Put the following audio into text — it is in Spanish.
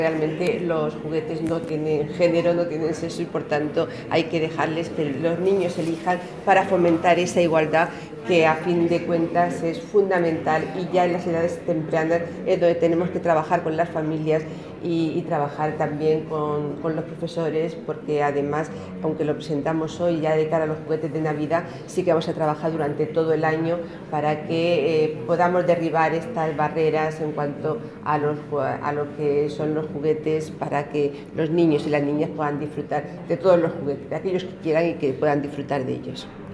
Realmente los juguetes no tienen género, no tienen sexo y por tanto hay que dejarles que los niños elijan para fomentar esa igualdad que a fin de cuentas es fundamental, y ya en las edades tempranas es donde tenemos que trabajar con las familias y trabajar también con los profesores, porque además, aunque lo presentamos hoy ya de cara a los juguetes de Navidad, sí que vamos a trabajar durante todo el año para que podamos derribar estas barreras en cuanto a lo que son los juguetes, para que los niños y las niñas puedan disfrutar de todos los juguetes, de aquellos que quieran y que puedan disfrutar de ellos.